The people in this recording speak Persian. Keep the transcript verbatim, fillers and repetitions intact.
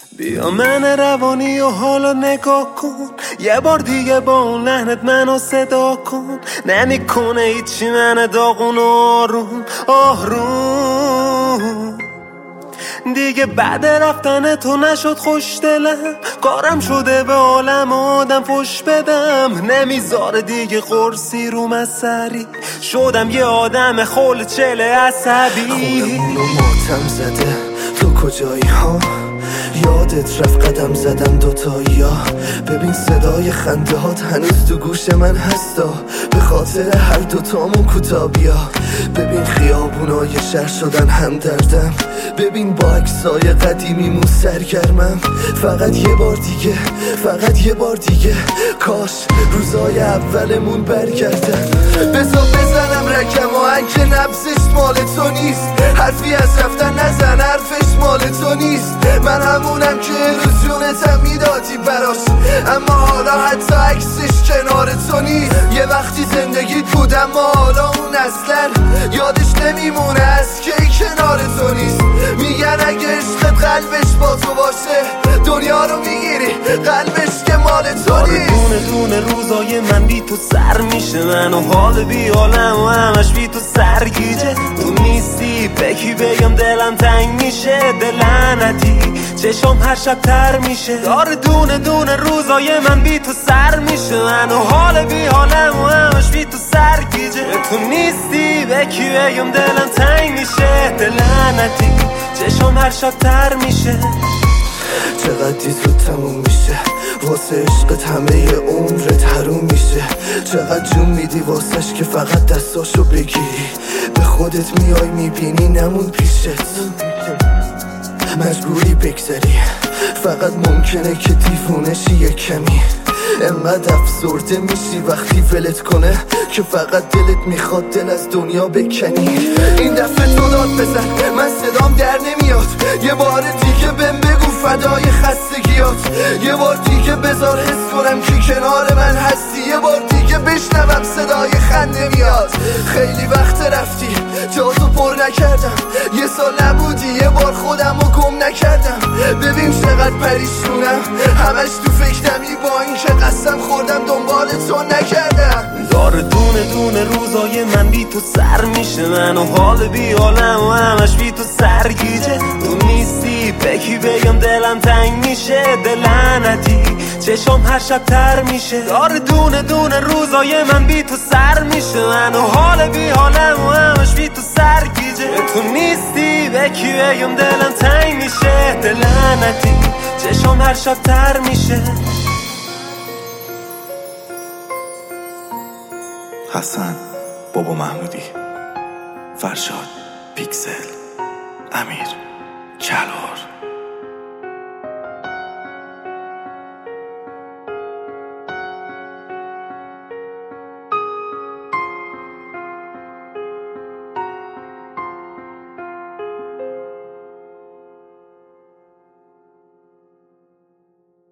بیا من روانی و حالا نگاه کن، یه بار دیگه با اون لحنت منو صدا کن. نمیکنه هیچی من داغون و آروم آروم. دیگه بعد رفتن تو نشد خوش دلم، کارم شده به عالم آدم فش بدم. نمیذاره دیگه قرصی رو مسری، شدم یه آدم خول چله عصبی. خونمونو ماتم زده تو کجایی ها؟ یادت رفت قدم زدم دوتایی ها. ببین صدای خنده هات هنوز تو گوش من هستا، به خاطر هر دوتامون کوتابیا. ببین خیابونای شهر شدن همدردم، ببین با عکسای قدیمیمون سرگرمم. فقط یه بار دیگه، فقط یه بار دیگه، کاش روزای اولمون برگردن. بزا بزنم رکم و انک نبزش مال تو نیست، حرفی از رفتن نزن حرفش مال تو نیست. من همونم که روزونتم میدادی براش، اما حالا حتی عکسش کنار تو نیست. یه وقتی زندگیت بودم اما حالا اون اصلا یادش نمیمونه از که کنار تو نیست. میگن اگه عشقت قلبش با تو باشه دنیا رو میگیری، قلبش که مال تو نیست. دونه دونه روزای من بی تو سر میشه، من و حال بی حالم و همش بی تو سرگیجه. تو نیستی بکی بگم دلم تنگ میشه، دلعنتی چشم هر شب تر میشه. داره دونه دونه روزای من بی تو سر میشه، من و حال بی حالم و همش بی تو سرگیجه. تو نیستی بکی بگم دلم تنگ میشه، دلعنتی چشم هر شب تر میشه. چقدر زود تموم میشه واسه عشقت، همه عمرت حروم میشه. چقدر جون میدی واسش که فقط دستاشو بگیری، به خودت میای میبینی نمون پیشت. مجبوری بگذری، فقط ممکنه که دیوونشی یه کمی. انقدر افسرده میشی وقتی ولت کنه که فقط دلت میخواد دل از دنیا بکنی. این دفعه تو داد بزن من صدام در نمیاد، یه بار دیگه بهم بگو فدای خستگیات. یه بار دیگه بذار حس کنم که کنار من هستی، یه بار دیگه بشنوم صدای خنده میاد. خیلی وقت رفتی جاتو پر نکردم، یه سال نبودی یه بار خودم رو گم نکردم. ببین چقدر پریشونم همش تو فکرمی، با این که قسم خوردم دنبال تو نکردم. داره دونه دونه روزای من بی تو سر میشه، من و حال بی حالم و همش بی تو سرگیجه. تو نیستی بکی بگم دلم تنگ میشه، دلعنتی چشم هر شب تر میشه. داره دونه دونه روزای من بی تو سر میشه، من و حال بی حالم و همش بی تو سرگیجه. تو نیستی بکی بگم دلم تنگ میشه، دلعنتی چشم هر شب تر میشه. حسن، بابا محمودی، فرشاد، پیکسل، امیر، کلار.